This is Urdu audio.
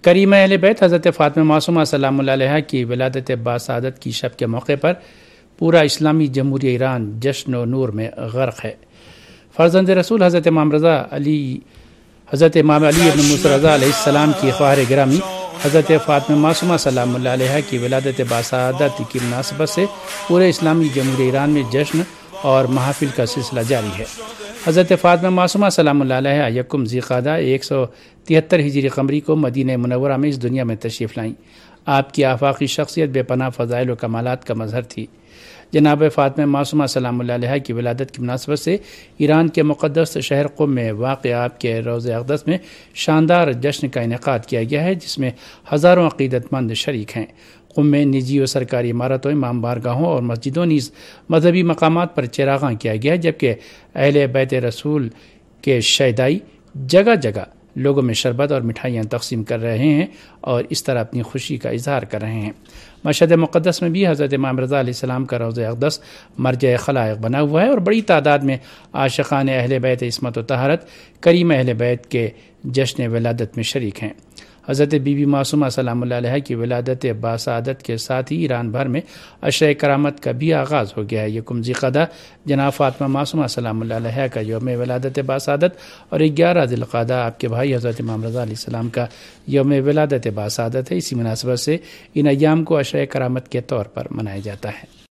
کریمہ اہل بیت حضرت فاطمہ معصومہ سلام اللہ علیہا کی ولادت باسعادت کی شب کے موقع پر پورا اسلامی جمہوریہ ایران جشن و نور میں غرق ہے۔ فرزند رسول حضرت امام علی ابن موسی رضا علیہ السلام کی خواہر گرامی حضرت فاطمہ معصومہ سلام اللہ علیہا کی ولادت باسعادت کی مناسبت سے پورے اسلامی جمہوریہ ایران میں جشن اور محافل کا سلسلہ جاری ہے۔ حضرت فاطمہ معصومہ سلام اللہ علیہا یکم ذی القعدہ 173 ہجری قمری کو مدینہ منورہ میں اس دنیا میں تشریف لائیں۔ آپ کی آفاقی شخصیت بے پناہ فضائل و کمالات کا مظہر تھی۔ جناب فاطمہ معصومہ سلام اللہ علیہا کی ولادت کی مناسبت سے ایران کے مقدس شہر قم میں واقع آپ کے روضہ اقدس میں شاندار جشن کا انعقاد کیا گیا ہے، جس میں ہزاروں عقیدت مند شریک ہیں۔ قم میں نجی و سرکاری عمارتوں، امام بارگاہوں اور مسجدوں نیز مذہبی مقامات پر چراغاں کیا گیا ہے، جبکہ اہل بیت رسول کے شیدائی جگہ جگہ لوگوں میں شربت اور مٹھائیاں تقسیم کر رہے ہیں اور اس طرح اپنی خوشی کا اظہار کر رہے ہیں۔ مشہد مقدس میں بھی حضرت امام رضا علیہ السلام کا روضہ اقدس مرجع خلائق بنا ہوا ہے اور بڑی تعداد میں عاشقان اہل بیت عصمت و طہارت کریم اہل بیت کے جشن ولادت میں شریک ہیں۔ حضرت بی بی معصومہ سلام اللہ علیہ کی ولادت باسعادت کے ساتھ ہی ایران بھر میں عشرۂ کرامت کا بھی آغاز ہو گیا ہے۔ یکم ذی القعدہ جناب فاطمہ معصومہ سلام اللہ علیہ کا یوم ولادت باسعادت اور 11 ذی القعدہ آپ کے بھائی حضرت امام رضا علیہ السلام کا یوم ولادت باسعادت ہے۔ اسی مناسبت سے ان ایام کو عشرۂ کرامت کے طور پر منایا جاتا ہے۔